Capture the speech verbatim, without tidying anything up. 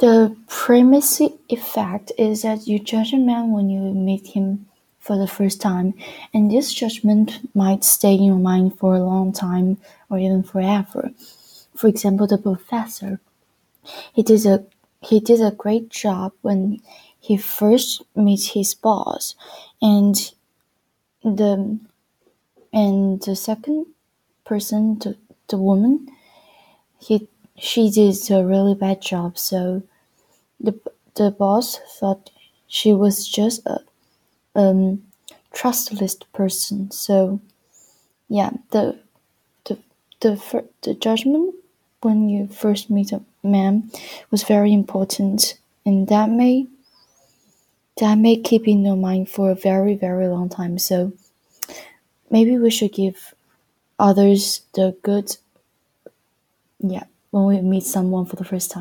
The primacy effect is that you judge a man when you meet him for the first time, and this judgment might stay in your mind for a long time or even forever. For example, the professor. He did a he did a great job when he first meets his boss, and the and the second person, the, the woman, he she did a really bad job. So the the boss thought she was just a um trustless person. So yeah, the the the fir- the judgment when you first meet a man was very important, and that may that may keep in your mind for a very very long time. So maybe we should give others the good, yeah, when we meet someone for the first time.